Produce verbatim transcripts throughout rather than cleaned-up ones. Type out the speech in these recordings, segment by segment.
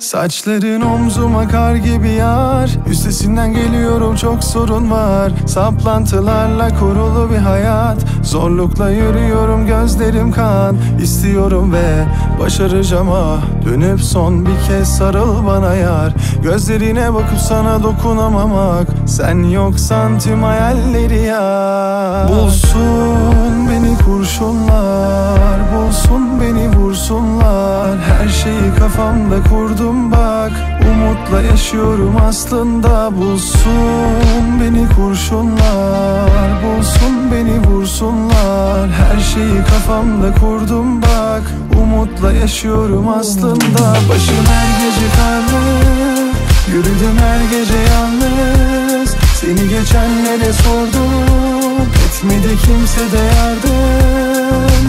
Saçların omzuma kar gibi yar. Üstesinden geliyorum, çok sorun var. Saplantılarla kurulu bir hayat. Zorlukla yürüyorum, gözlerim kan. İstiyorum ve başaracağım ah. Dönüp son bir kez sarıl bana yar. Gözlerine bakıp sana dokunamamak. Sen yoksan tüm hayalleri yar. Bulsun beni kurşunlar, bulsun beni vursunlar. Her şeyi kafamda kurdum bak. Umutla yaşıyorum aslında. Bulsun beni kurşunlar, bulsun beni vursunlar. Her şeyi kafamda kurdum bak. Umutla yaşıyorum aslında. Başım her gece karlı, yürüdüm her gece yalnız. Seni geçenlere sordum, etmedi kimse de yardım.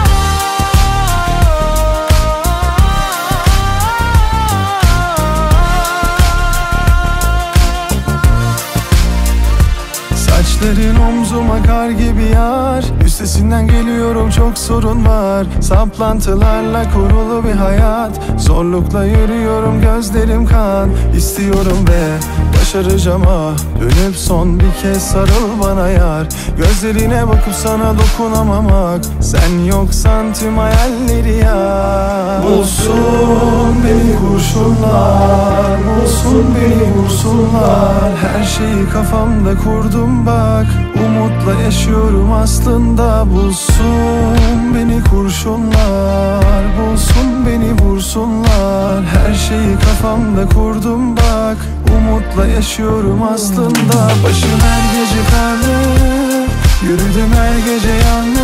Saçların omzuma kar gibi yar. Üstesinden geliyorum, çok sorun var. Saplantılarla kurulu bir hayat. Zorlukla yürüyorum, gözlerim kan. İstiyorum ve başaracağım ah. Dönüp son bir kez sarıl bana yar. Gözlerine bakıp sana dokunamamak. Sen yoksan tüm hayalleri yar. Bulsun beni kurşunlar, bulsun beni vursunlar. Her şeyi kafamda kurdum bak. Umutla yaşıyorum aslında. Bulsun beni kurşunlar, bulsun beni vursunlar. Her şeyi kafamda kurdum bak. Umutla yaşıyorum aslında. Başım her gece karlı, yürüdüm her gece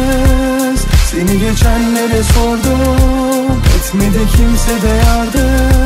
yalnız. Seni geçenlere sordum, etmedi kimse de yardım.